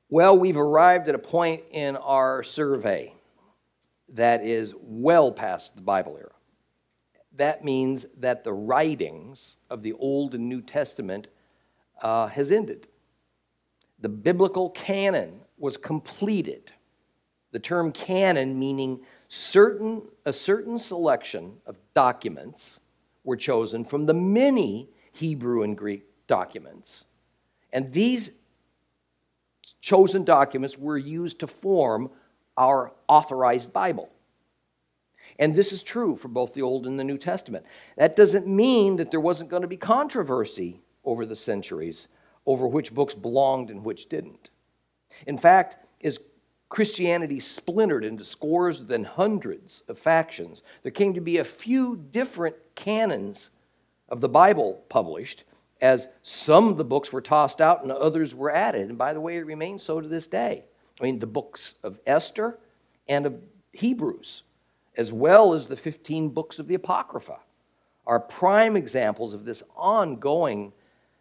Well, we've arrived at a point in our survey that is well past the Bible era. That means that the writings of the Old and New Testament has ended. The biblical canon was completed. The term canon meaning a certain selection of documents were chosen from the many Hebrew and Greek documents. And these chosen documents were used to form our authorized Bible. And this is true for both the Old and the New Testament. That doesn't mean that there wasn't going to be controversy over the centuries over which books belonged and which didn't. In fact, as Christianity splintered into scores then hundreds of factions, there came to be a few different canons of the Bible published, as some of the books were tossed out and others were added. And by the way, it remains so to this day. I mean, the books of Esther and of Hebrews, as well as the 15 books of the Apocrypha, are prime examples of this ongoing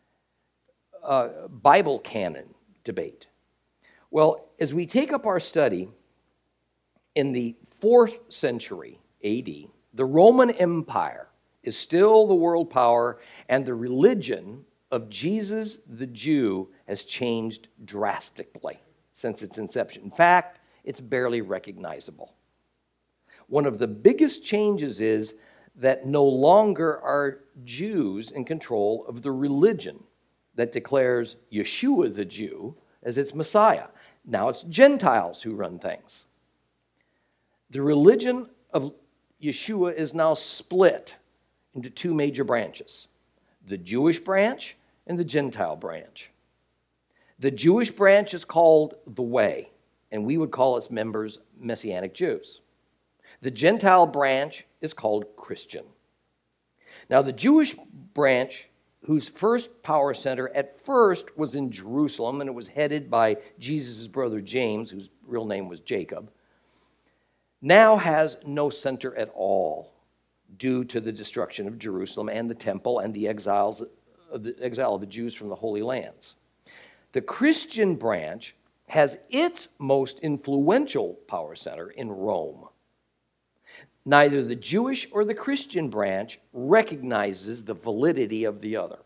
Bible canon debate. Well, as we take up our study in the 4th century AD, the Roman Empire is still the world power, and the religion of Jesus the Jew has changed drastically since its inception. In fact, it's barely recognizable. One of the biggest changes is that no longer are Jews in control of the religion that declares Yeshua the Jew as its Messiah. Now it's Gentiles who run things. The religion of Yeshua is now split into two major branches, the Jewish branch and the Gentile branch. The Jewish branch is called the Way, and we would call its members Messianic Jews. The Gentile branch is called Christian. Now, the Jewish branch, whose first power center at first was in Jerusalem, and it was headed by Jesus' brother James, whose real name was Jacob, now has no center at all due to the destruction of Jerusalem and the temple and the exile of the Jews from the Holy Lands. The Christian branch has its most influential power center in Rome. Neither the Jewish or the Christian branch recognizes the validity of the other.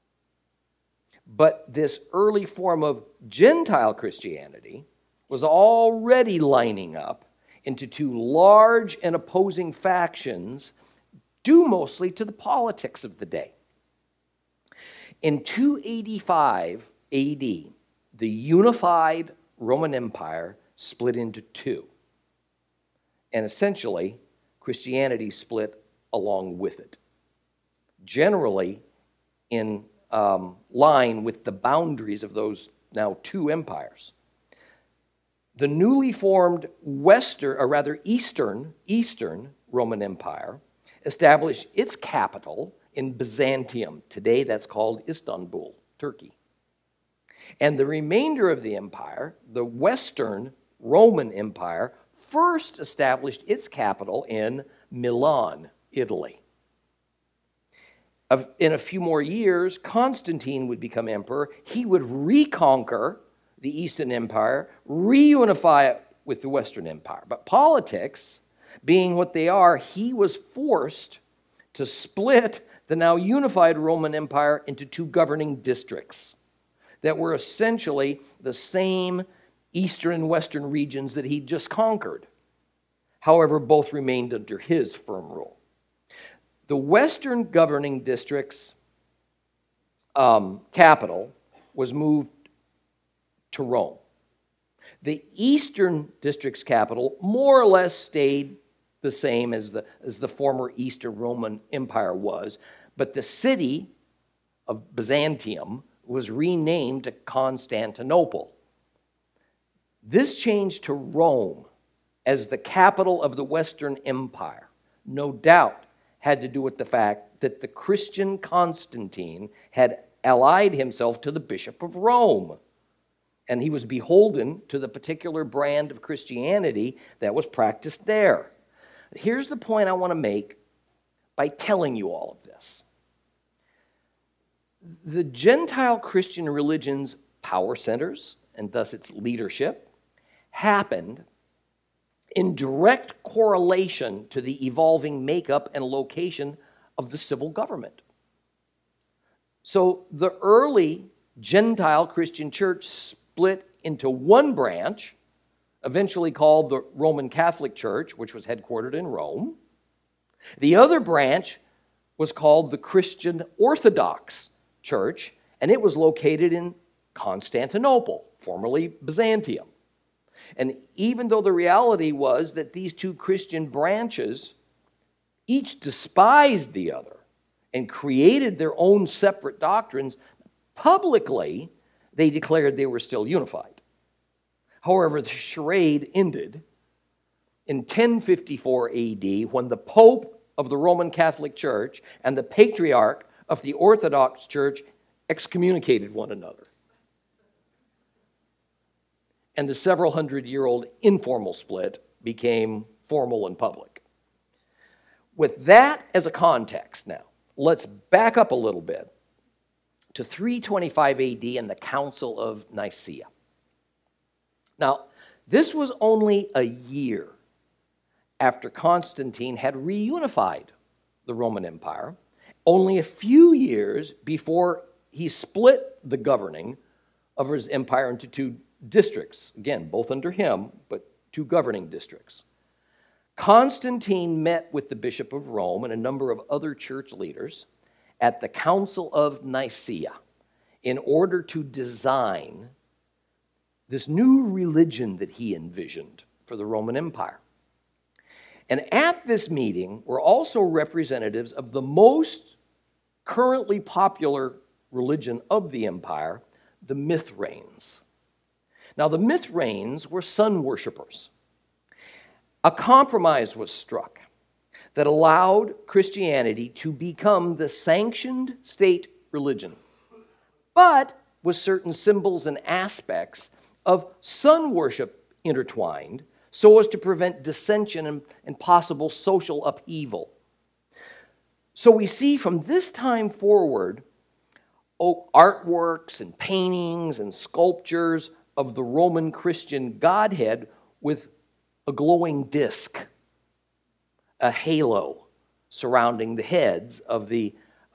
But this early form of Gentile Christianity was already lining up into two large and opposing factions due mostly to the politics of the day. In 285 AD, the unified Roman Empire split into two. And essentially, Christianity split along with it, generally in line with the boundaries of those now two empires. The newly formed Eastern Roman Empire established its capital in Byzantium. Today that's called Istanbul, Turkey. And the remainder of the empire, the Western Roman Empire, first established its capital in Milan, Italy. In a few more years, Constantine would become emperor. He would reconquer the Eastern Empire, reunify it with the Western Empire. But politics, being what they are, he was forced to split the now unified Roman Empire into two governing districts that were essentially the same eastern and western regions that he'd just conquered. However, both remained under his firm rule. The western governing district's capital was moved to Rome. The eastern district's capital more or less stayed the same as the former Eastern Roman Empire was, but the city of Byzantium was renamed to Constantinople. This change to Rome as the capital of the Western Empire, no doubt, had to do with the fact that the Christian Constantine had allied himself to the Bishop of Rome, and he was beholden to the particular brand of Christianity that was practiced there. Here's the point I want to make by telling you all of this. The Gentile Christian religion's power centers and thus its leadership, happened in direct correlation to the evolving makeup and location of the civil government. So the early Gentile Christian church split into one branch, eventually called the Roman Catholic Church, which was headquartered in Rome. The other branch was called the Christian Orthodox Church, and it was located in Constantinople, formerly Byzantium. And even though the reality was that these two Christian branches each despised the other and created their own separate doctrines, publicly they declared they were still unified. However, the charade ended in 1054 AD when the Pope of the Roman Catholic Church and the Patriarch of the Orthodox Church excommunicated one another. And the several hundred-year-old informal split became formal and public. With that as a context now, let's back up a little bit to 325 AD and the Council of Nicaea. Now, this was only a year after Constantine had reunified the Roman Empire, only a few years before he split the governing of his empire into two districts, again, both under him, but two governing districts. Constantine met with the Bishop of Rome and a number of other church leaders at the Council of Nicaea in order to design this new religion that he envisioned for the Roman Empire. And at this meeting were also representatives of the most currently popular religion of the empire, the Mithraeans. Now, the Mithraeans were sun worshipers. A compromise was struck that allowed Christianity to become the sanctioned state religion, but with certain symbols and aspects of sun worship intertwined so as to prevent dissension and possible social upheaval. So we see from this time forward artworks and paintings and sculptures of the Roman Christian Godhead with a glowing disc, a halo surrounding the heads of the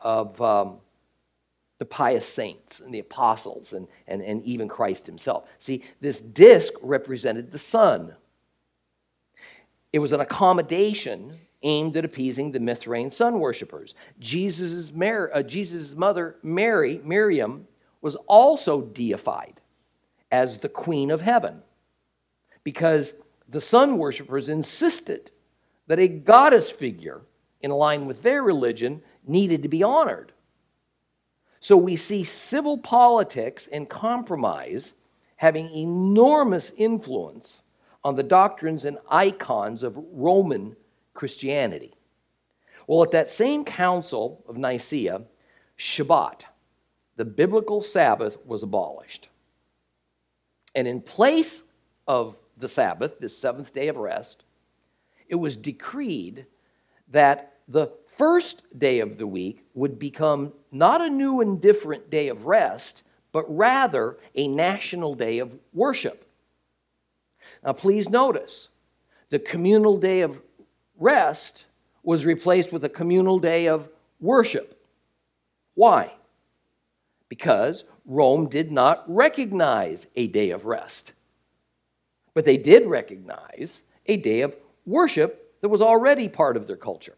pious saints and the apostles and even Christ himself. See, this disc represented the sun. It was an accommodation aimed at appeasing the Mithraean sun worshipers. Jesus' mother, Miriam, was also deified as the Queen of Heaven because the sun worshipers insisted that a goddess figure in line with their religion needed to be honored. So we see civil politics and compromise having enormous influence on the doctrines and icons of Roman Christianity. Well, at that same Council of Nicaea, Shabbat, the biblical Sabbath, was abolished. And in place of the Sabbath, this seventh day of rest, it was decreed that the first day of the week would become not a new and different day of rest, but rather a national day of worship. Now, please notice, the communal day of rest was replaced with a communal day of worship. Why? Because Rome did not recognize a day of rest. But they did recognize a day of worship that was already part of their culture.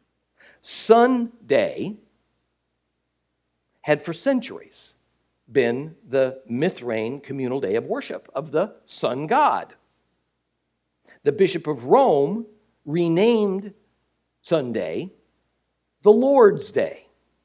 Sunday had for centuries been the Mithraean communal day of worship of the sun god. The Bishop of Rome renamed Sunday the Lord's Day,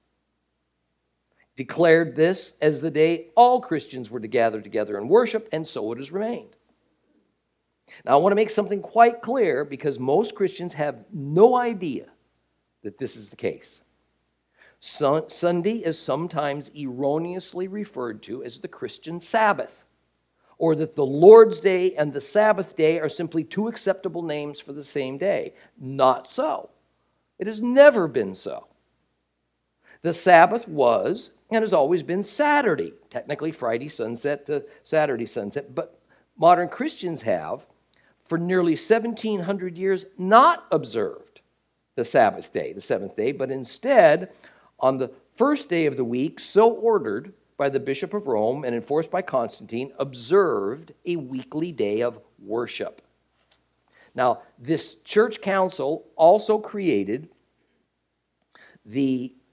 declared this as the day all Christians were to gather together and worship, and so it has remained. Now, I want to make something quite clear because most Christians have no idea that this is the case. Sunday is sometimes erroneously referred to as the Christian Sabbath, or that the Lord's Day and the Sabbath day are simply two acceptable names for the same day. Not so. It has never been so. The Sabbath was and has always been Saturday, technically Friday sunset to Saturday sunset, but modern Christians have, for nearly 1,700 years, not observed the Sabbath day, the seventh day, but instead, on the first day of the week, so ordered by the Bishop of Rome and enforced by Constantine, observed a weekly day of worship. Now, this church council also created the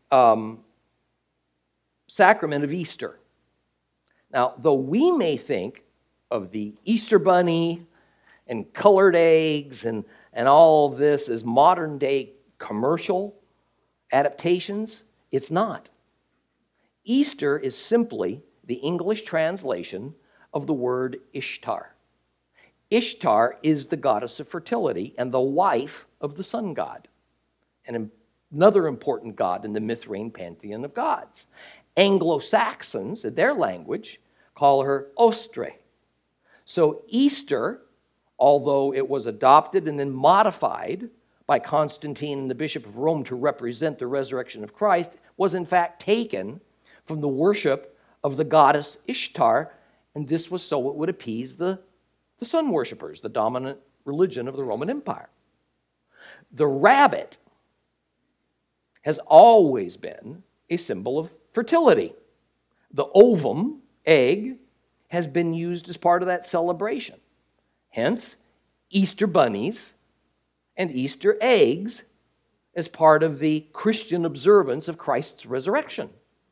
sacrament of Easter. Now, though we may think of the Easter bunny and colored eggs and all of this as modern day commercial adaptations, it's not. Easter is simply the English translation of the word Ishtar. Ishtar is the goddess of fertility and the wife of the sun god, and another important god in the Mithraean pantheon of gods. Anglo-Saxons, in their language, call her Ostre. So Easter, although it was adopted and then modified by Constantine and the Bishop of Rome to represent the resurrection of Christ, was in fact taken from the worship of the goddess Ishtar, and this was so it would appease the sun worshippers, the dominant religion of the Roman Empire. The rabbit has always been a symbol of fertility. The ovum, egg, has been used as part of that celebration. Hence, Easter bunnies and Easter eggs as part of the Christian observance of Christ's resurrection.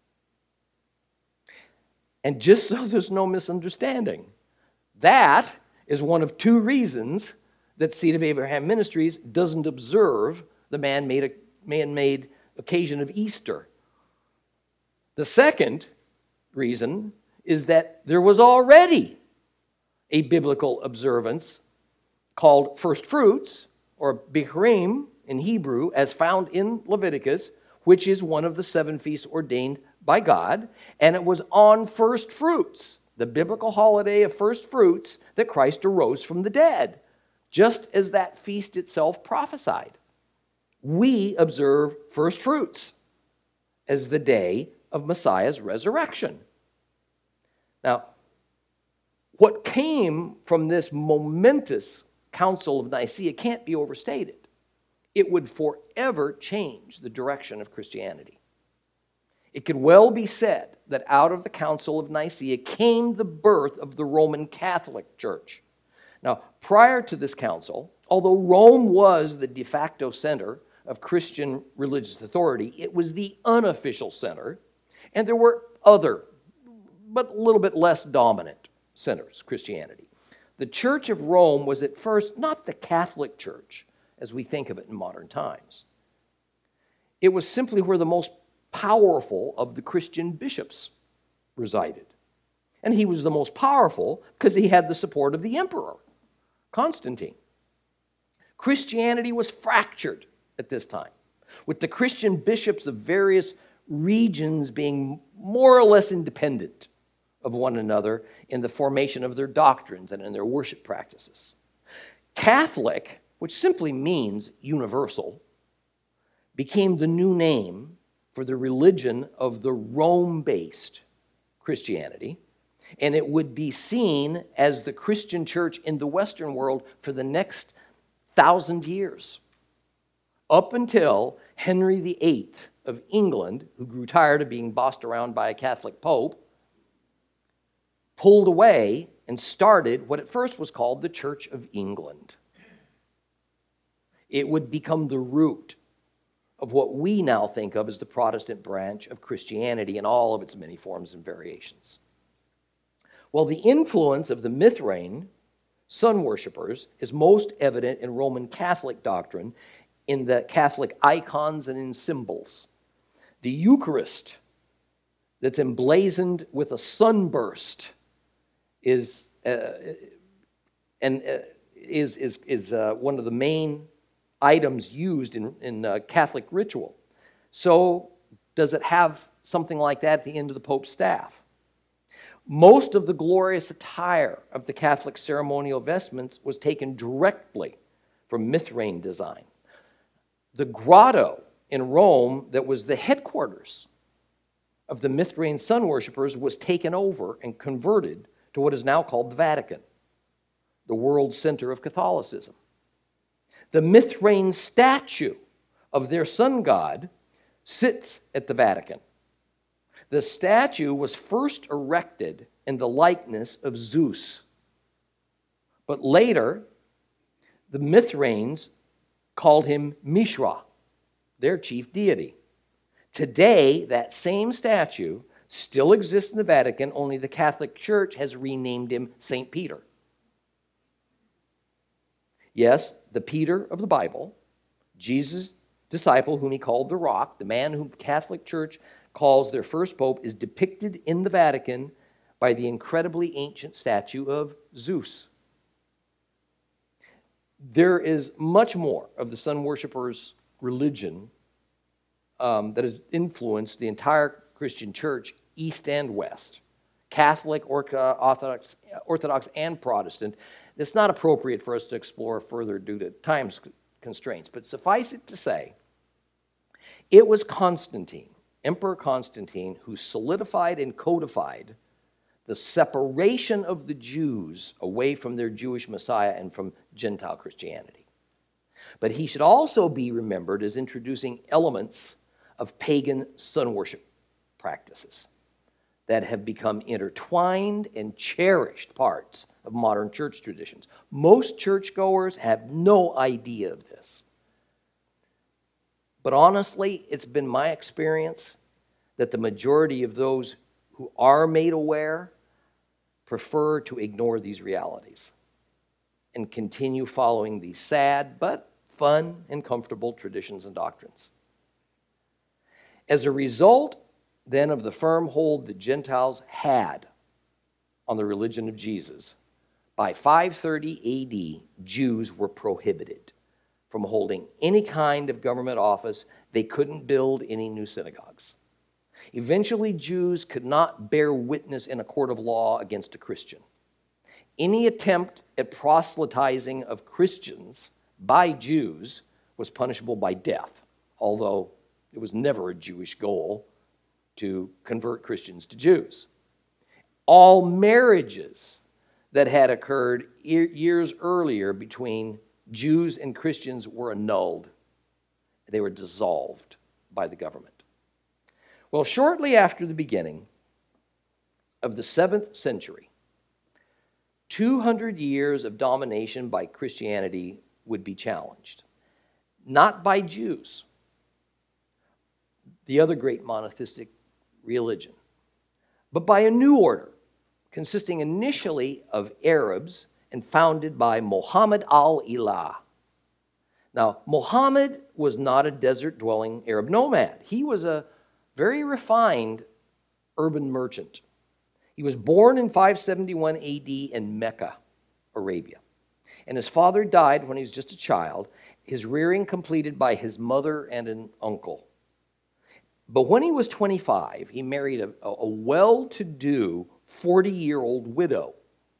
And just so there's no misunderstanding, that is one of two reasons that Seed of Abraham Ministries doesn't observe the man-made occasion of Easter. The second reason is that there was already a biblical observance called first fruits, or Bichrim in Hebrew, as found in Leviticus, which is one of the 7 feasts ordained by God, and it was on first fruits, the biblical holiday of first fruits, that Christ arose from the dead, just as that feast itself prophesied. We observe first fruits as the day of Messiah's resurrection. Now, what came from this momentous Council of Nicaea can't be overstated. It would forever change the direction of Christianity. It could well be said that out of the Council of Nicaea came the birth of the Roman Catholic Church. Now, prior to this council, although Rome was the de facto center of Christian religious authority, it was the unofficial center, and there were other, but a little bit less dominant centers of Christianity. The Church of Rome was at first not the Catholic Church as we think of it in modern times. It was simply where the most powerful of the Christian bishops resided. And he was the most powerful because he had the support of the emperor, Constantine. Christianity was fractured at this time, with the Christian bishops of various regions being more or less independent of one another in the formation of their doctrines and in their worship practices. Catholic, which simply means universal, became the new name for the religion of the Rome-based Christianity, and it would be seen as the Christian church in the Western world for the next 1,000 years, up until Henry VIII of England, who grew tired of being bossed around by a Catholic pope, pulled away and started what at first was called the Church of England. It would become the root of what we now think of as the Protestant branch of Christianity in all of its many forms and variations. Well, the influence of the Mithraean sun worshippers is most evident in Roman Catholic doctrine, in the Catholic icons and in symbols. The Eucharist that's emblazoned with a sunburst is one of the main items used in Catholic ritual. So does it have something like that at the end of the Pope's staff? Most of the glorious attire of the Catholic ceremonial vestments was taken directly from Mithraean design. The grotto in Rome that was the headquarters of the Mithraean sun worshippers was taken over and converted to what is now called the Vatican, the world center of Catholicism. The Mithraean statue of their sun god sits at the Vatican. The statue was first erected in the likeness of Zeus. But later, the Mithraeans called him Mishra, their chief deity. Today, that same statue still exists in the Vatican, only the Catholic Church has renamed him St. Peter. Yes, the Peter of the Bible, Jesus' disciple whom he called the Rock, the man whom the Catholic Church calls their first pope, is depicted in the Vatican by the incredibly ancient statue of Zeus. There is much more of the sun worshippers' religion that has influenced the entire Christian church, East and West, Catholic, Orthodox, and Protestant. It's not appropriate for us to explore further due to time constraints, but suffice it to say, it was Constantine, Emperor Constantine, who solidified and codified the separation of the Jews away from their Jewish Messiah and from Gentile Christianity. But he should also be remembered as introducing elements of pagan sun worship practices that have become intertwined and cherished parts of modern church traditions. Most churchgoers have no idea of this. But honestly, it's been my experience that the majority of those who are made aware prefer to ignore these realities and continue following these sad but fun and comfortable traditions and doctrines. As a result, then, of the firm hold the Gentiles had on the religion of Jesus, by 530 AD, Jews were prohibited from holding any kind of government office. They couldn't build any new synagogues. Eventually, Jews could not bear witness in a court of law against a Christian. Any attempt at proselytizing of Christians by Jews was punishable by death, although it was never a Jewish goal to convert Christians to Jews. All marriages that had occurred years earlier between Jews and Christians were annulled. They were dissolved by the government. Well, shortly after the beginning of the 7th century, 200 years of domination by Christianity would be challenged. Not by Jews, the other great monotheistic religion, but by a new order consisting initially of Arabs and founded by Muhammad al-Ilah. Now, Muhammad was not a desert-dwelling Arab nomad. He was a very refined urban merchant. He was born in 571 AD in Mecca, Arabia. And his father died when he was just a child, his rearing completed by his mother and an uncle. But when he was 25, he married a well-to-do 40-year-old widow.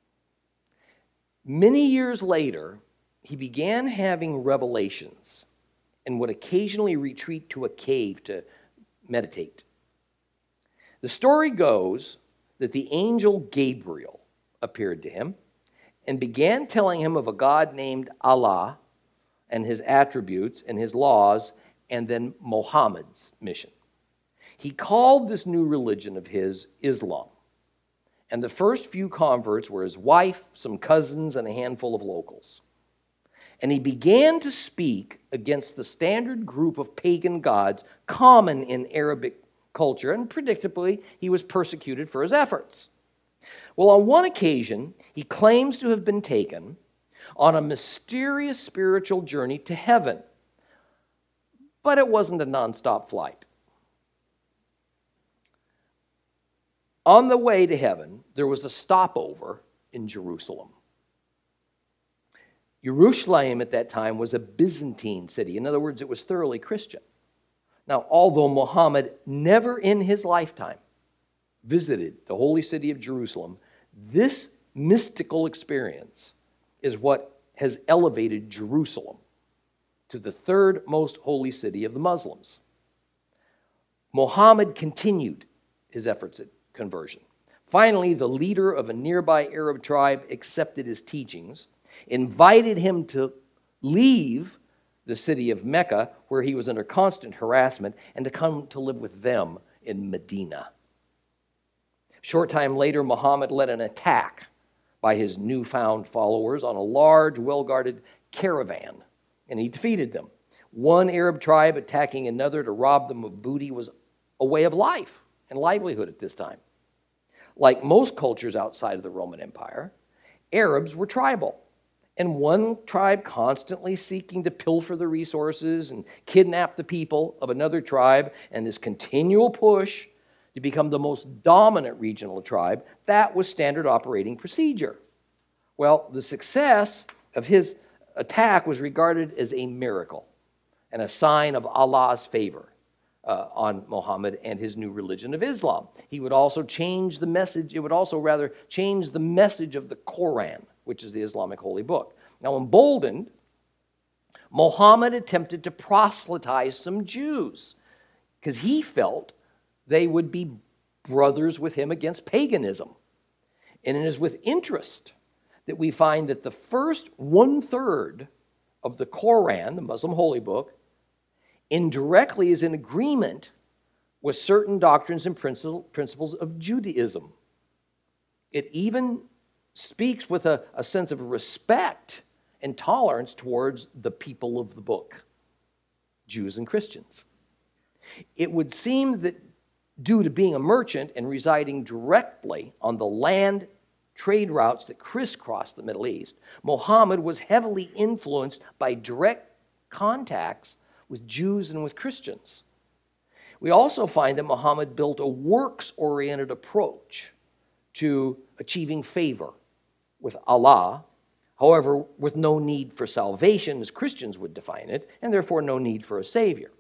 Many years later, he began having revelations and would occasionally retreat to a cave to meditate. The story goes that the angel Gabriel appeared to him and began telling him of a God named Allah and his attributes and his laws, and then Muhammad's mission. He called this new religion of his Islam. And the first few converts were his wife, some cousins, and a handful of locals. And he began to speak against the standard group of pagan gods common in Arabic culture, and predictably, he was persecuted for his efforts. Well, on one occasion, he claims to have been taken on a mysterious spiritual journey to heaven, but it wasn't a nonstop flight. On the way to heaven, there was a stopover in Jerusalem. Jerusalem at that time was a Byzantine city. In other words, it was thoroughly Christian. Now, although Muhammad never in his lifetime visited the holy city of Jerusalem, this mystical experience is what has elevated Jerusalem to the third most holy city of the Muslims. Muhammad continued his efforts at conversion. Finally, the leader of a nearby Arab tribe accepted his teachings, invited him to leave the city of Mecca, where he was under constant harassment, and to come to live with them in Medina. Short time later, Muhammad led an attack by his newfound followers on a large, well-guarded caravan, and he defeated them. One Arab tribe attacking another to rob them of booty was a way of life and livelihood at this time. Like most cultures outside of the Roman Empire, Arabs were tribal, and one tribe constantly seeking to pilfer the resources and kidnap the people of another tribe, and this continual push to become the most dominant regional tribe, that was standard operating procedure. Well, the success of his attack was regarded as a miracle and a sign of Allah's favor on Muhammad and his new religion of Islam. He would also change the message, it would also rather change the message of the Quran, which is the Islamic holy book. Now, emboldened, Muhammad attempted to proselytize some Jews because he felt they would be brothers with him against paganism. And it is with interest that we find that the first 1/3 of the Quran, the Muslim holy book, indirectly is in agreement with certain doctrines and principles of Judaism. It even speaks with a sense of respect and tolerance towards the people of the book, Jews and Christians. It would seem that due to being a merchant and residing directly on the land trade routes that crisscross the Middle East, Muhammad was heavily influenced by direct contacts with Jews and with Christians. We also find that Muhammad built a works-oriented approach to achieving favor with Allah, however, with no need for salvation, as Christians would define it, and therefore no need for a savior.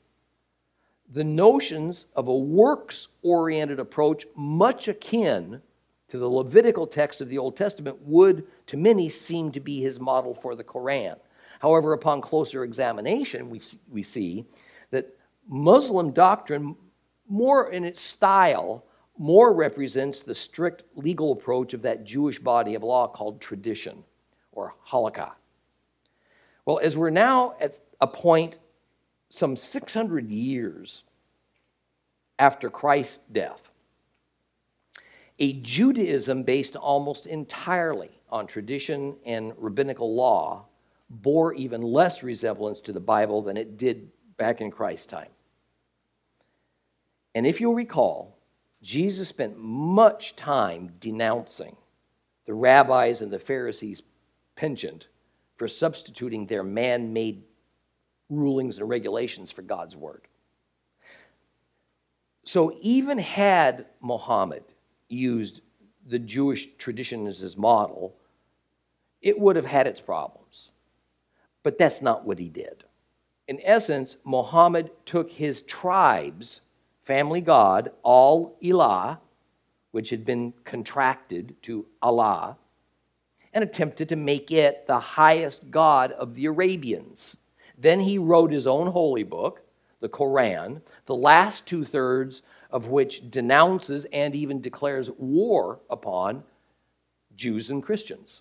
The notions of a works-oriented approach, much akin to the Levitical text of the Old Testament, would, to many, seem to be his model for the Quran. However, upon closer examination, we see that Muslim doctrine, more in its style, more represents the strict legal approach of that Jewish body of law called tradition, or halakha. Well, as we're now at a point some 600 years after Christ's death, a Judaism based almost entirely on tradition and rabbinical law bore even less resemblance to the Bible than it did back in Christ's time. And if you'll recall, Jesus spent much time denouncing the rabbis and the Pharisees' penchant for substituting their man-made rulings and regulations for God's word. So even had Muhammad used the Jewish tradition as his model, it would have had its problems. But that's not what he did. In essence, Muhammad took his tribe's family god, Al-Ilah, which had been contracted to Allah, and attempted to make it the highest god of the Arabians. Then he wrote his own holy book, the Quran, the last 2/3 of which denounces and even declares war upon Jews and Christians.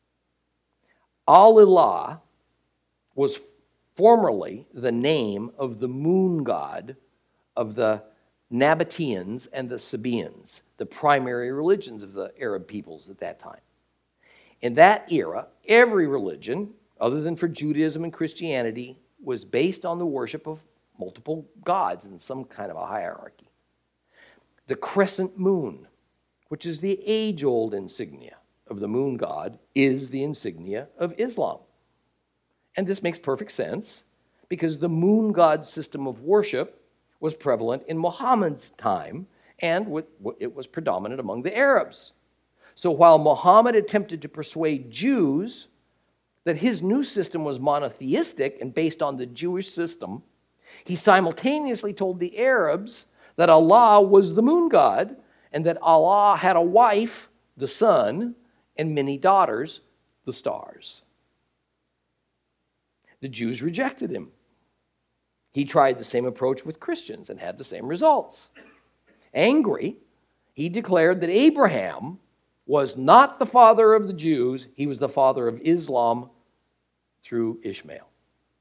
Al-Ilah was formerly the name of the moon god of the Nabateans and the Sabaeans, the primary religions of the Arab peoples at that time. In that era, every religion, other than for Judaism and Christianity, was based on the worship of multiple gods in some kind of a hierarchy. The crescent moon, which is the age-old insignia of the moon god, is the insignia of Islam. And this makes perfect sense because the moon god's system of worship was prevalent in Muhammad's time, and it was predominant among the Arabs. So while Muhammad attempted to persuade Jews that his new system was monotheistic and based on the Jewish system, he simultaneously told the Arabs that Allah was the moon god and that Allah had a wife, the sun, and many daughters, the stars. The Jews rejected him. He tried the same approach with Christians and had the same results. Angry, He declared that Abraham was not the father of the Jews, he was the father of Islam through Ishmael.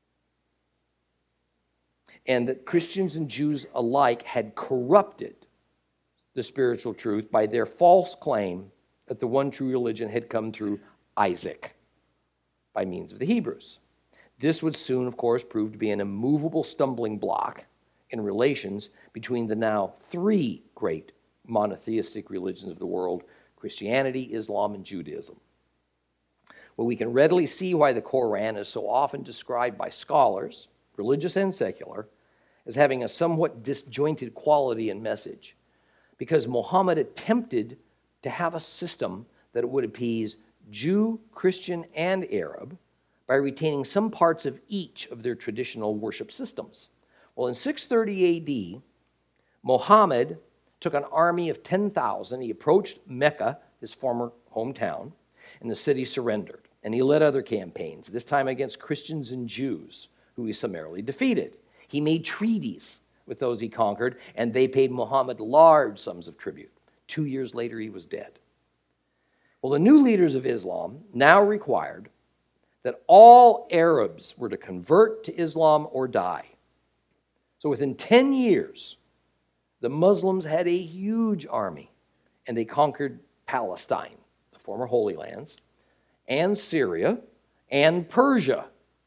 And that Christians and Jews alike had corrupted the spiritual truth by their false claim that the one true religion had come through Isaac by means of the Hebrews. This would soon, of course, prove to be an immovable stumbling block in relations between the now three great monotheistic religions of the world: Christianity, Islam, and Judaism. Well, we can readily see why the Quran is so often described by scholars, religious and secular, as having a somewhat disjointed quality and message, because Muhammad attempted to have a system that would appease Jew, Christian, and Arab by retaining some parts of each of their traditional worship systems. Well, in 630 AD, Muhammad took an army of 10,000. He approached Mecca, his former hometown, and the city surrendered. And he led other campaigns, this time against Christians and Jews, who he summarily defeated. He made treaties with those he conquered, and they paid Muhammad large sums of tribute. 2 years later, he was dead. Well, the new leaders of Islam now required that all Arabs were to convert to Islam or die. So within 10 years, the Muslims had a huge army, and they conquered Palestine, the former Holy Lands, and Syria, and Persia.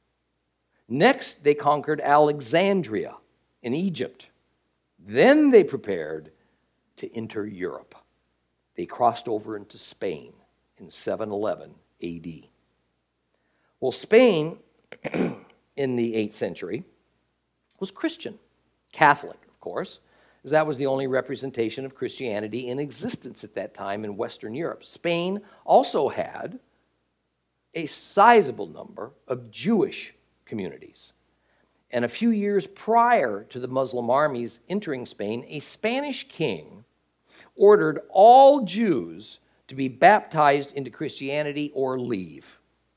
Next, they conquered Alexandria in Egypt. Then they prepared to enter Europe. They crossed over into Spain in 711 AD. Well, Spain in the 8th century was Christian, Catholic, of course, as that was the only representation of Christianity in existence at that time in Western Europe. Spain also had a sizable number of Jewish communities. And a few years prior to the Muslim armies entering Spain, a Spanish king ordered all Jews to be baptized into Christianity or leave.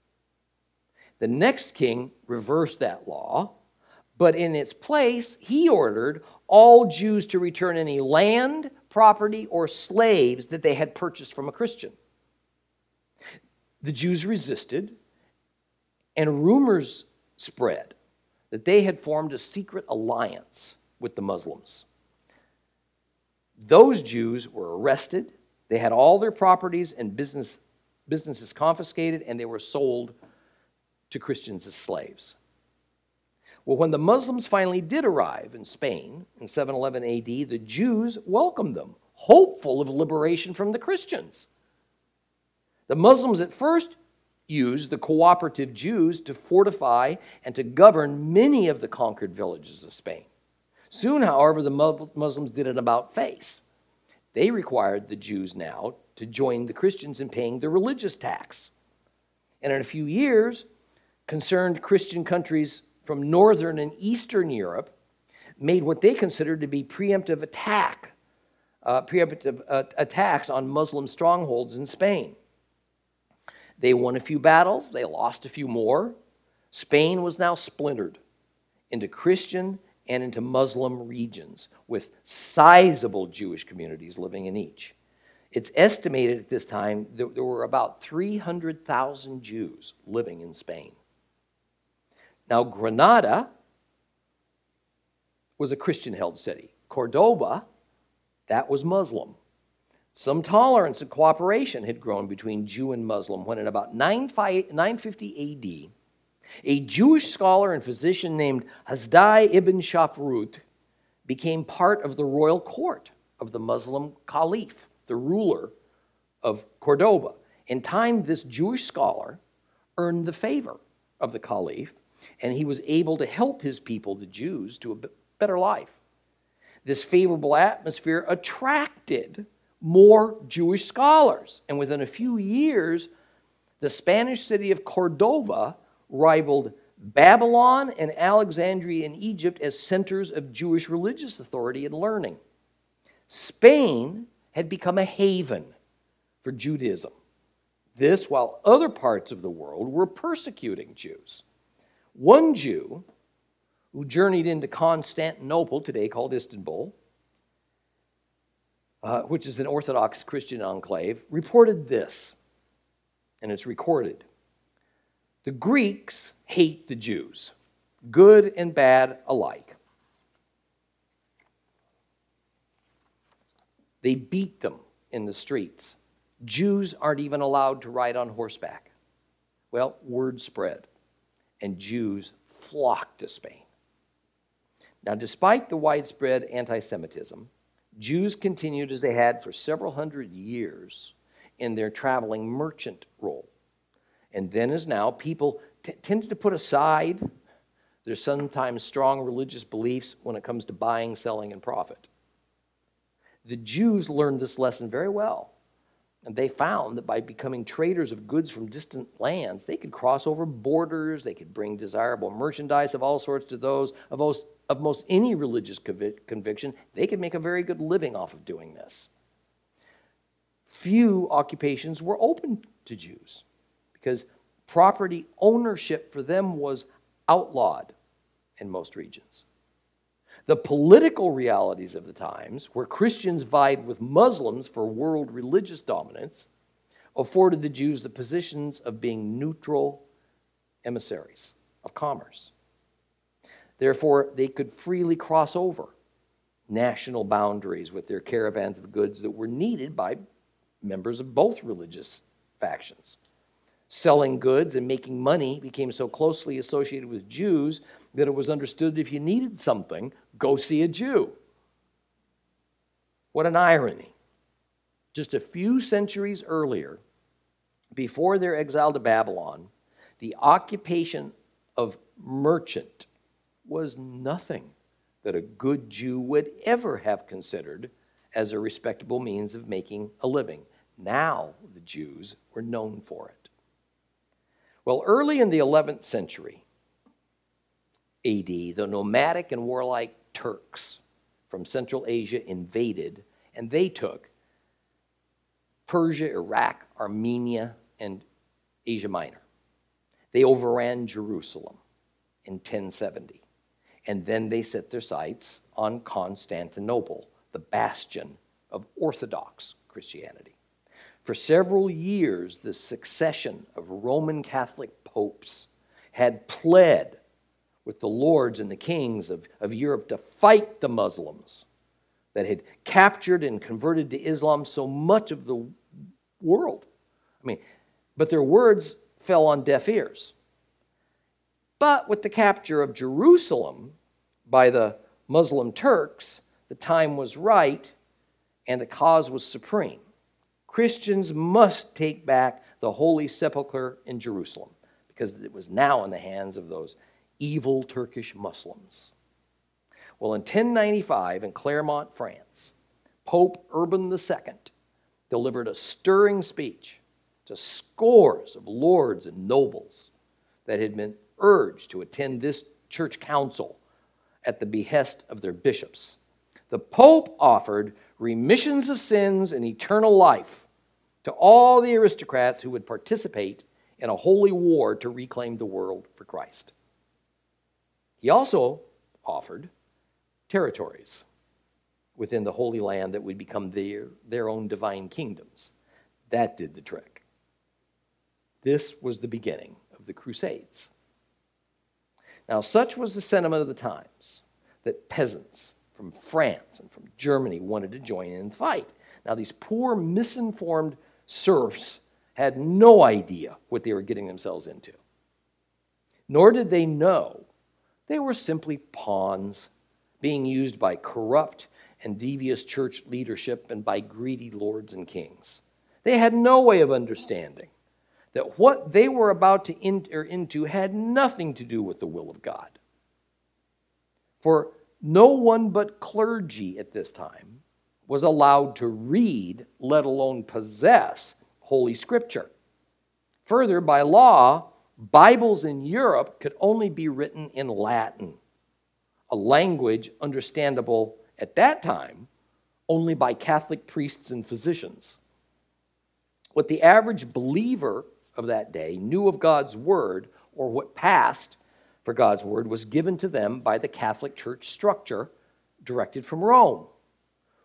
The next king reversed that law, but in its place, he ordered all Jews to return any land, property, or slaves that they had purchased from a Christian. The Jews resisted, and rumors spread that they had formed a secret alliance with the Muslims. Those Jews were arrested, they had all their properties and businesses confiscated, and they were sold to Christians as slaves. Well, when the Muslims finally did arrive in Spain in 711 AD, the Jews welcomed them, hopeful of liberation from the Christians. The Muslims at first used the cooperative Jews to fortify and to govern many of the conquered villages of Spain. Soon, however, the Muslims did an about-face. They required the Jews now to join the Christians in paying the religious tax. And in a few years, concerned Christian countries from northern and eastern Europe made what they considered to be preemptive attacks on Muslim strongholds in Spain. They won a few battles, they lost a few more. Spain was now splintered into Christian and into Muslim regions, with sizable Jewish communities living in each. It's estimated at this time that there were about 300,000 Jews living in Spain. Now, Granada was a Christian-held city. Cordoba, that was Muslim. Some tolerance and cooperation had grown between Jew and Muslim when in about 950 AD, a Jewish scholar and physician named Hasdai ibn Shafrut became part of the royal court of the Muslim caliph, the ruler of Cordoba. In time, this Jewish scholar earned the favor of the caliph, and he was able to help his people, the Jews, to a better life. This favorable atmosphere attracted more Jewish scholars, and within a few years, the Spanish city of Cordoba rivaled Babylon and Alexandria in Egypt as centers of Jewish religious authority and learning. Spain had become a haven for Judaism. This while other parts of the world were persecuting Jews. One Jew who journeyed into Constantinople, today called Istanbul, which is an Orthodox Christian enclave, reported this, and it's recorded. The Greeks hate the Jews, good and bad alike. They beat them in the streets. Jews aren't even allowed to ride on horseback. Well, word spread, and Jews flocked to Spain. Now, despite the widespread anti-Semitism, Jews continued as they had for several hundred years in their traveling merchant role. And then as now, people tended to put aside their sometimes strong religious beliefs when it comes to buying, selling, and profit. The Jews learned this lesson very well, and they found that by becoming traders of goods from distant lands, they could cross over borders, they could bring desirable merchandise of all sorts to those of most any religious conviction. They could make a very good living off of doing this. Few occupations were open to Jews because property ownership for them was outlawed in most regions. The political realities of the times, where Christians vied with Muslims for world religious dominance, afforded the Jews the positions of being neutral emissaries of commerce. Therefore, they could freely cross over national boundaries with their caravans of goods that were needed by members of both religious factions. Selling goods and making money became so closely associated with Jews that it was understood if you needed something, go see a Jew. What an irony. Just a few centuries earlier, before their exile to Babylon, the occupation of merchant was nothing that a good Jew would ever have considered as a respectable means of making a living. Now the Jews were known for it. Well, early in the 11th century AD, the nomadic and warlike Turks from Central Asia invaded, and they took Persia, Iraq, Armenia, and Asia Minor. They overran Jerusalem in 1070, and then they set their sights on Constantinople, the bastion of Orthodox Christianity. For several years, the succession of Roman Catholic popes had pled with the lords and the kings of Europe to fight the Muslims that had captured and converted to Islam so much of the world. But their words fell on deaf ears. But with the capture of Jerusalem by the Muslim Turks, the time was right and the cause was supreme. Christians must take back the Holy Sepulchre in Jerusalem because it was now in the hands of those evil Turkish Muslims. Well, in 1095 in Clermont, France, Pope Urban II delivered a stirring speech to scores of lords and nobles that had been urged to attend this church council at the behest of their bishops. The Pope offered remissions of sins and eternal life to all the aristocrats who would participate in a holy war to reclaim the world for Christ. He also offered territories within the Holy Land that would become their own divine kingdoms. That did the trick. This was the beginning of the Crusades. Now, such was the sentiment of the times that peasants from France and from Germany wanted to join in the fight. Now, these poor, misinformed serfs had no idea what they were getting themselves into. Nor did they know they were simply pawns being used by corrupt and devious church leadership and by greedy lords and kings. They had no way of understanding that what they were about to enter into had nothing to do with the will of God. For no one but clergy at this time was allowed to read, let alone possess, Holy Scripture. Further, by law, Bibles in Europe could only be written in Latin, a language understandable at that time only by Catholic priests and physicians. What the average believer of that day knew of God's Word, or what passed for God's Word, was given to them by the Catholic Church structure directed from Rome.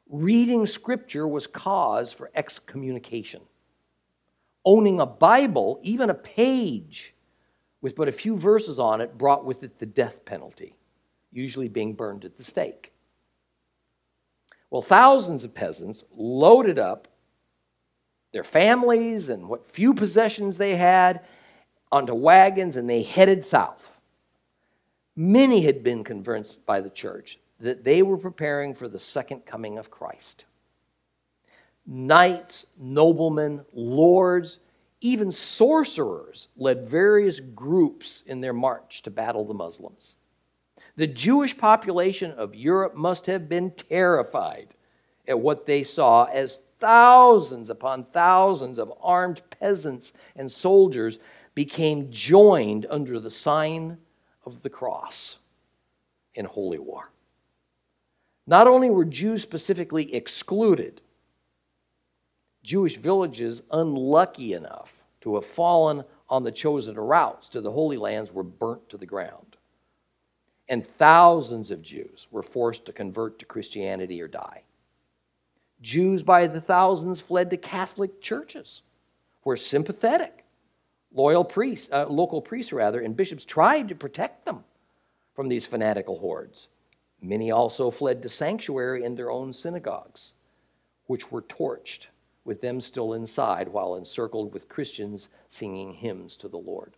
Reading Scripture was cause for excommunication. Owning a Bible, even a page with but a few verses on it, brought with it the death penalty, usually being burned at the stake. Well, thousands of peasants loaded up their families and what few possessions they had onto wagons, and they headed south. Many had been convinced by the church that they were preparing for the second coming of Christ. Knights, noblemen, lords, even sorcerers led various groups in their march to battle the Muslims. The Jewish population of Europe must have been terrified at what they saw as thousands upon thousands of armed peasants and soldiers became joined under the sign of the cross in holy war. Not only were Jews specifically excluded, Jewish villages unlucky enough to have fallen on the chosen routes to the Holy Lands were burnt to the ground. And thousands of Jews were forced to convert to Christianity or die. Jews by the thousands fled to Catholic churches, where sympathetic, local priests and bishops tried to protect them from these fanatical hordes. Many also fled to sanctuary in their own synagogues, which were torched, with them still inside while encircled with Christians singing hymns to the Lord.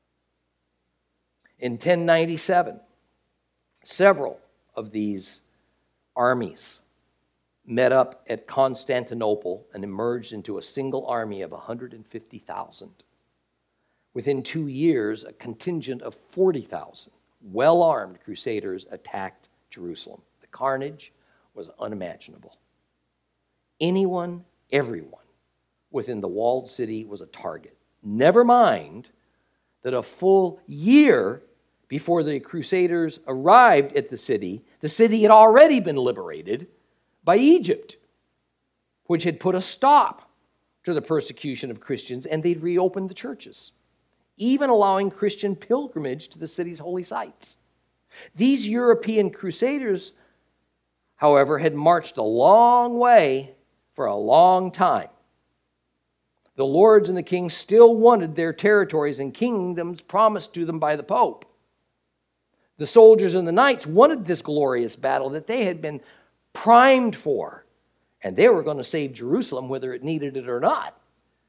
In 1097, several of these armies met up at Constantinople and emerged into a single army of 150,000. Within 2 years, a contingent of 40,000 well-armed crusaders attacked Jerusalem. The carnage was unimaginable. Anyone, everyone within the walled city was a target. Never mind that a full year before the crusaders arrived at the city had already been liberated by Egypt, which had put a stop to the persecution of Christians, and they'd reopened the churches, even allowing Christian pilgrimage to the city's holy sites. These European crusaders, however, had marched a long way for a long time. The lords and the kings still wanted their territories and kingdoms promised to them by the Pope. The soldiers and the knights wanted this glorious battle that they had been primed for, and they were going to save Jerusalem whether it needed it or not.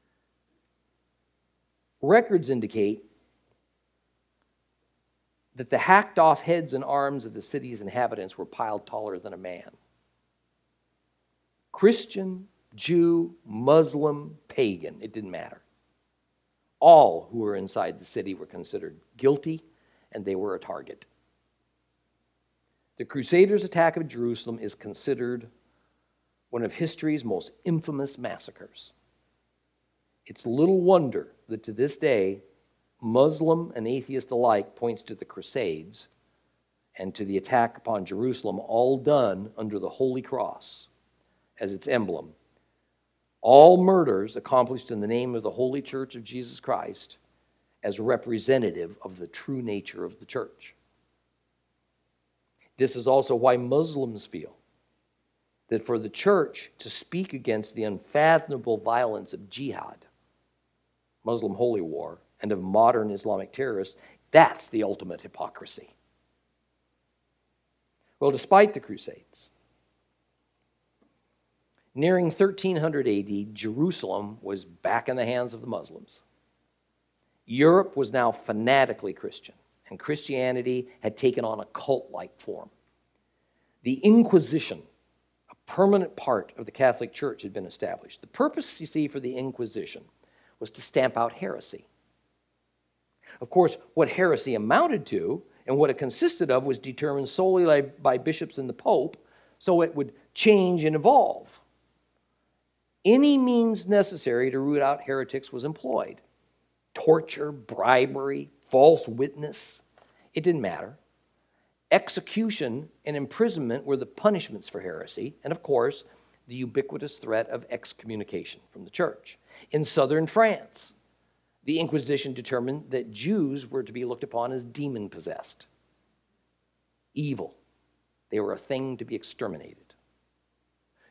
Records indicate that the hacked off heads and arms of the city's inhabitants were piled taller than a man. Christian, Jew, Muslim, pagan, it didn't matter. All who were inside the city were considered guilty, and they were a target. The Crusaders' attack of Jerusalem is considered one of history's most infamous massacres. It's little wonder that to this day, Muslim and atheist alike points to the Crusades and to the attack upon Jerusalem, all done under the Holy Cross as its emblem. All murders accomplished in the name of the Holy Church of Jesus Christ as representative of the true nature of the church. This is also why Muslims feel that for the church to speak against the unfathomable violence of jihad, Muslim holy war, and of modern Islamic terrorists, that's the ultimate hypocrisy. Well, despite the Crusades, nearing 1300 AD, Jerusalem was back in the hands of the Muslims. Europe was now fanatically Christian, and Christianity had taken on a cult-like form. The Inquisition, a permanent part of the Catholic Church, had been established. The purpose, you see, for the Inquisition was to stamp out heresy. Of course, what heresy amounted to and what it consisted of was determined solely by bishops and the Pope, so it would change and evolve. Any means necessary to root out heretics was employed. Torture, bribery, false witness, it didn't matter. Execution and imprisonment were the punishments for heresy, and of course, the ubiquitous threat of excommunication from the church. In southern France, the Inquisition determined that Jews were to be looked upon as demon-possessed, evil. They were a thing to be exterminated.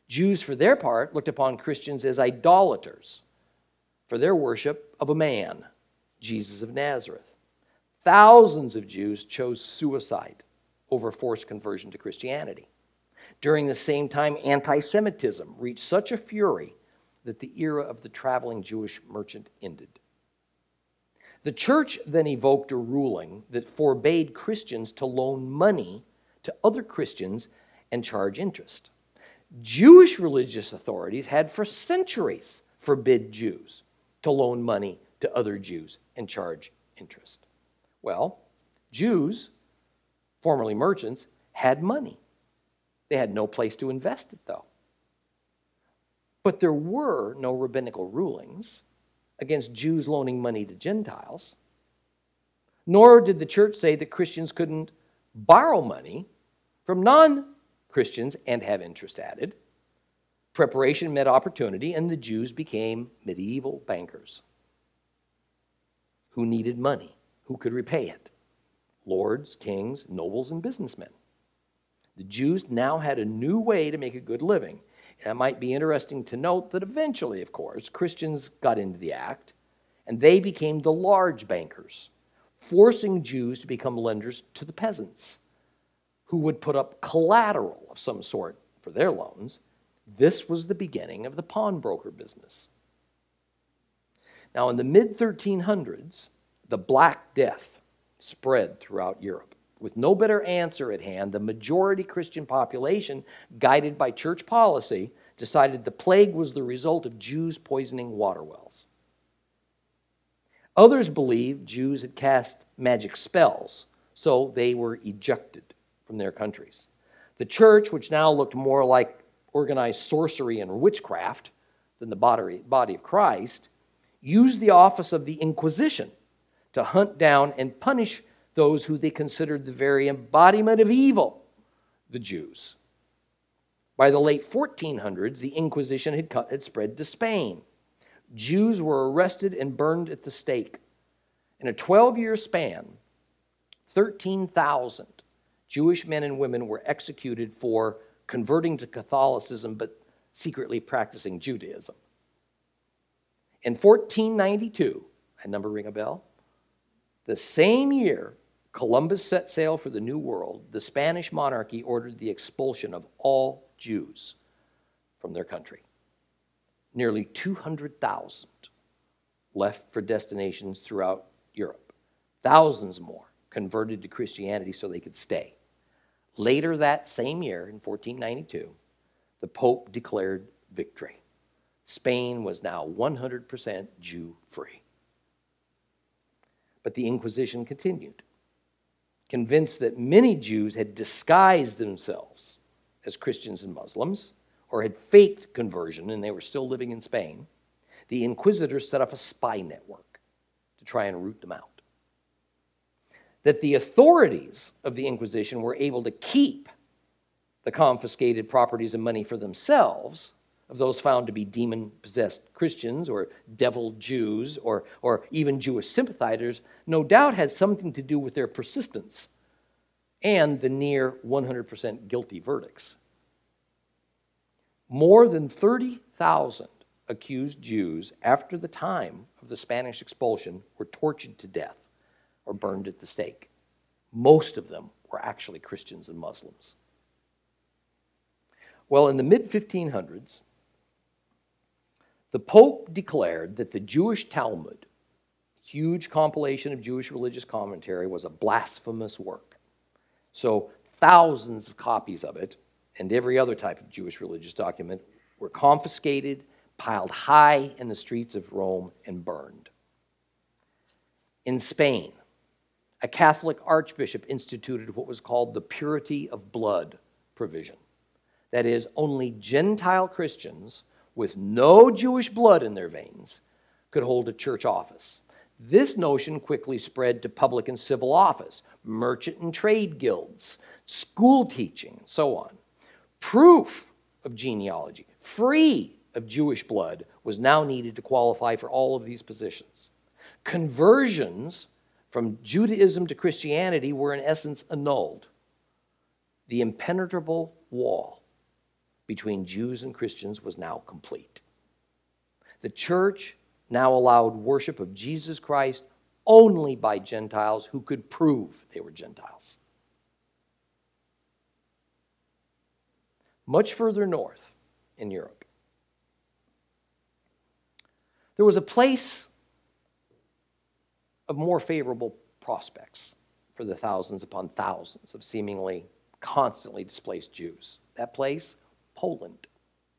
Jews, for their part, looked upon Christians as idolaters for their worship of a man, Jesus of Nazareth. Thousands of Jews chose suicide over forced conversion to Christianity. During the same time, anti-Semitism reached such a fury that the era of the traveling Jewish merchant ended. The church then evoked a ruling that forbade Christians to loan money to other Christians and charge interest. Jewish religious authorities had for centuries forbid Jews to loan money to other Jews and charge interest. Well, Jews, formerly merchants, had money. They had no place to invest it, though. But there were no rabbinical rulings against Jews loaning money to Gentiles, nor did the church say that Christians couldn't borrow money from non-Christians and have interest added. Preparation met opportunity, and the Jews became medieval bankers who needed money. Who could repay it? Lords, kings, nobles, and businessmen. The Jews now had a new way to make a good living. And it might be interesting to note that eventually, of course, Christians got into the act, and they became the large bankers, forcing Jews to become lenders to the peasants, who would put up collateral of some sort for their loans. This was the beginning of the pawnbroker business. Now, in the mid-1300s, the Black Death spread throughout Europe. With no better answer at hand, the majority Christian population, guided by church policy, decided the plague was the result of Jews poisoning water wells. Others believed Jews had cast magic spells, so they were ejected from their countries. The church, which now looked more like organized sorcery and witchcraft than the body of Christ, used the office of the Inquisition to hunt down and punish those who they considered the very embodiment of evil, the Jews. By the late 1400s, the Inquisition had spread to Spain. Jews were arrested and burned at the stake. In a 12-year span, 13,000 Jewish men and women were executed for converting to Catholicism but secretly practicing Judaism. In 1492, that number ring a bell? The same year Columbus set sail for the New World, the Spanish monarchy ordered the expulsion of all Jews from their country. Nearly 200,000 left for destinations throughout Europe. Thousands more converted to Christianity so they could stay. Later that same year, in 1492, the Pope declared victory. Spain was now 100% Jew-free. But the Inquisition continued, convinced that many Jews had disguised themselves as Christians and Muslims, or had faked conversion and they were still living in Spain. The inquisitors set up a spy network to try and root them out. That the authorities of the Inquisition were able to keep the confiscated properties and money for themselves of those found to be demon-possessed Christians or devil Jews or even Jewish sympathizers, no doubt had something to do with their persistence and the near 100% guilty verdicts. More than 30,000 accused Jews after the time of the Spanish expulsion were tortured to death or burned at the stake. Most of them were actually Christians and Muslims. Well, in the mid-1500s, the Pope declared that the Jewish Talmud, huge compilation of Jewish religious commentary, was a blasphemous work. So thousands of copies of it, and every other type of Jewish religious document, were confiscated, piled high in the streets of Rome, and burned. In Spain, a Catholic archbishop instituted what was called the purity of blood provision. That is, only Gentile Christians with no Jewish blood in their veins could hold a church office. This notion quickly spread to public and civil office, merchant and trade guilds, school teaching, and so on. Proof of genealogy, free of Jewish blood, was now needed to qualify for all of these positions. Conversions from Judaism to Christianity were in essence annulled. The impenetrable wall between Jews and Christians was now complete. The church now allowed worship of Jesus Christ only by Gentiles who could prove they were Gentiles. Much further north in Europe, there was a place of more favorable prospects for the thousands upon thousands of seemingly constantly displaced Jews. That place, Poland.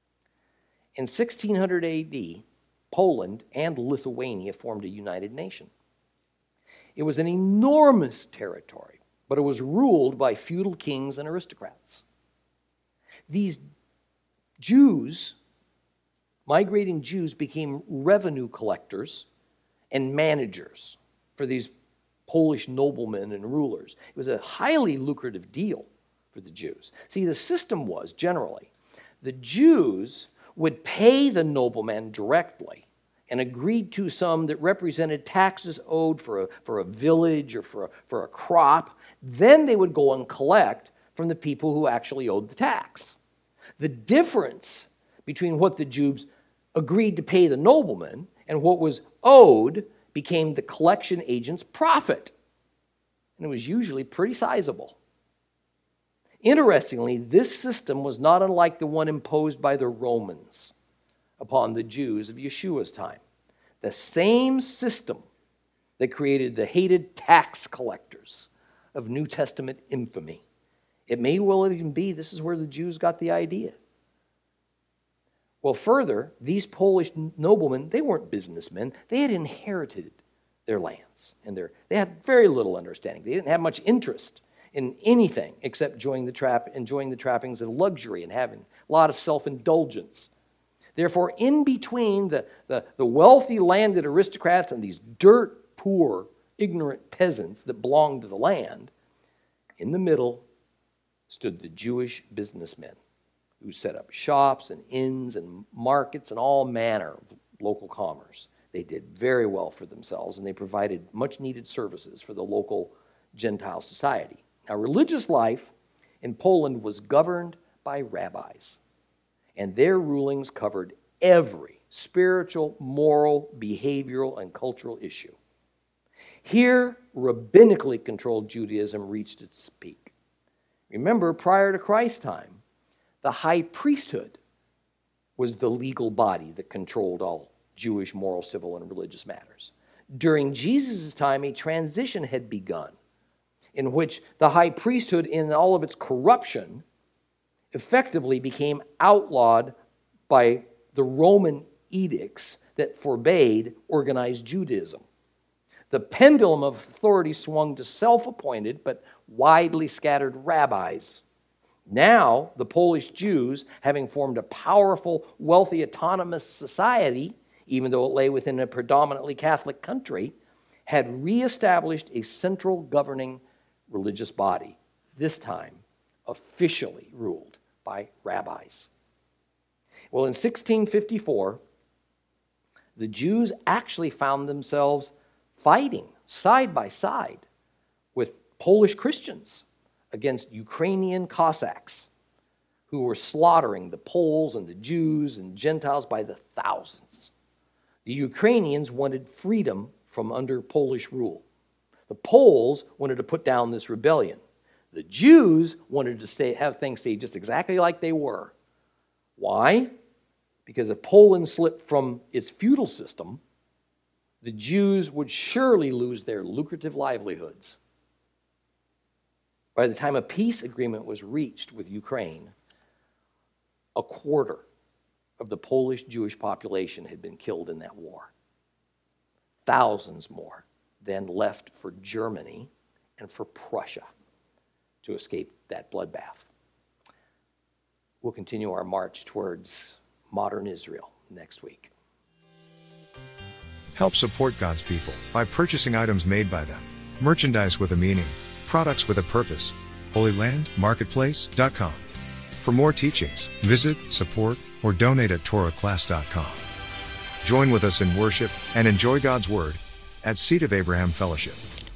In 1600 AD, Poland and Lithuania formed a united nation. It was an enormous territory, but it was ruled by feudal kings and aristocrats. These Jews, migrating Jews, became revenue collectors and managers for these Polish noblemen and rulers. It was a highly lucrative deal for the Jews. See, the system was generally the Jews would pay the nobleman directly and agreed to sum that represented taxes owed for a village or for a crop. Then they would go and collect from the people who actually owed the tax. The difference between what the Jews agreed to pay the nobleman and what was owed became the collection agent's profit. And it was usually pretty sizable. Interestingly, this system was not unlike the one imposed by the Romans upon the Jews of Yeshua's time. The same system that created the hated tax collectors of New Testament infamy. It may well even be this is where the Jews got the idea. Well, further, these Polish noblemen, they weren't businessmen. They had inherited their lands, and they had very little understanding. They didn't have much interest in anything except enjoying the trappings of luxury and having a lot of self-indulgence. Therefore, in between the wealthy landed aristocrats and these dirt poor, ignorant peasants that belonged to the land, in the middle stood the Jewish businessmen who set up shops and inns and markets and all manner of local commerce. They did very well for themselves, and they provided much-needed services for the local Gentile society. Now, religious life in Poland was governed by rabbis, and their rulings covered every spiritual, moral, behavioral, and cultural issue. Here, rabbinically controlled Judaism reached its peak. Remember, prior to Christ's time, the high priesthood was the legal body that controlled all Jewish moral, civil, and religious matters. During Jesus' time, a transition had begun in which the high priesthood, in all of its corruption, effectively became outlawed by the Roman edicts that forbade organized Judaism. The pendulum of authority swung to self-appointed but widely scattered rabbis. Now, the Polish Jews, having formed a powerful, wealthy, autonomous society, even though it lay within a predominantly Catholic country, had reestablished a central governing religious body, this time officially ruled by rabbis. Well, in 1654, the Jews actually found themselves fighting side by side with Polish Christians against Ukrainian Cossacks who were slaughtering the Poles and the Jews and Gentiles by the thousands. The Ukrainians wanted freedom from under Polish rule. The Poles wanted to put down this rebellion. The Jews wanted to have things stay just exactly like they were. Why? Because if Poland slipped from its feudal system, the Jews would surely lose their lucrative livelihoods. By the time a peace agreement was reached with Ukraine, a quarter of the Polish Jewish population had been killed in that war. Thousands more then left for Germany and for Prussia to escape that bloodbath. We'll continue our march towards modern Israel next week. Help support God's people by purchasing items made by them, merchandise with a meaning, products with a purpose. HolyLandMarketplace.com. For more teachings, visit, support, or donate at TorahClass.com. Join with us in worship and enjoy God's Word at Seed of Abraham Fellowship.